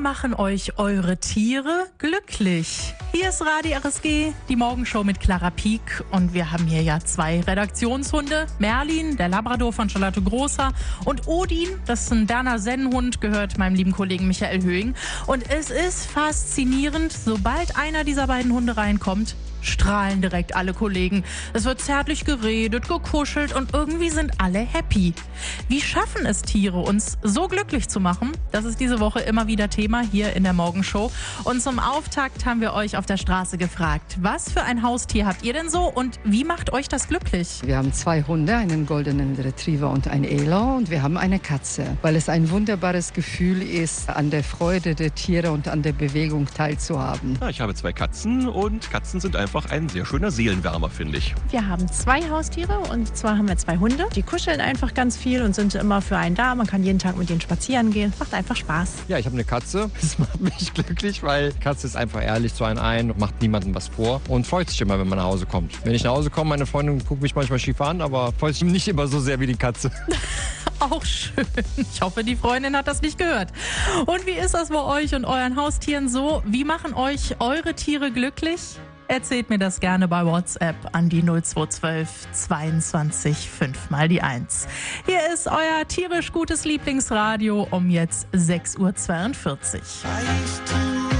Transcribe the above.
machen euch eure Tiere glücklich? Hier ist Radio RSG, die Morgenshow mit Clara Pieck. Und wir haben hier ja 2 Redaktionshunde. Merlin, der Labrador von Charlotte Großer, und Odin, das ist ein Berner Sennenhund, gehört meinem lieben Kollegen Michael Höhing. Und es ist faszinierend, sobald einer dieser beiden Hunde reinkommt, strahlen direkt alle Kollegen. Es wird zärtlich geredet, gekuschelt und irgendwie sind alle happy. Wie schaffen es Tiere, uns so glücklich zu machen? Das ist diese Woche immer wieder Thema hier in der Morgenshow. Und zum Auftakt haben wir euch auf der Straße gefragt, was für ein Haustier habt ihr denn so und wie macht euch das glücklich? Wir haben 2 Hunde, einen goldenen Retriever und ein Elau, und wir haben eine Katze, weil es ein wunderbares Gefühl ist, an der Freude der Tiere und an der Bewegung teilzuhaben. Ja, ich habe 2 Katzen und Katzen sind einfach ein sehr schöner Seelenwärmer, finde ich. Wir haben 2 Haustiere, und zwar haben wir 2 Hunde. Die kuscheln einfach ganz viel und sind immer für einen da. Man kann jeden Tag mit denen spazieren gehen. Macht einfach Spaß. Ja, ich habe eine Katze. Das macht mich glücklich, weil Katze ist einfach ehrlich zu einem ein, macht niemandem was vor und freut sich immer, wenn man nach Hause kommt. Wenn ich nach Hause komme, meine Freundin guckt mich manchmal schief an, aber freut sich nicht immer so sehr wie die Katze. Auch schön. Ich hoffe, die Freundin hat das nicht gehört. Und wie ist das bei euch und euren Haustieren so? Wie machen euch eure Tiere glücklich? Erzählt mir das gerne bei WhatsApp an die 0212 22 5 mal die 1. Hier ist euer tierisch gutes Lieblingsradio um jetzt 6:42 Uhr.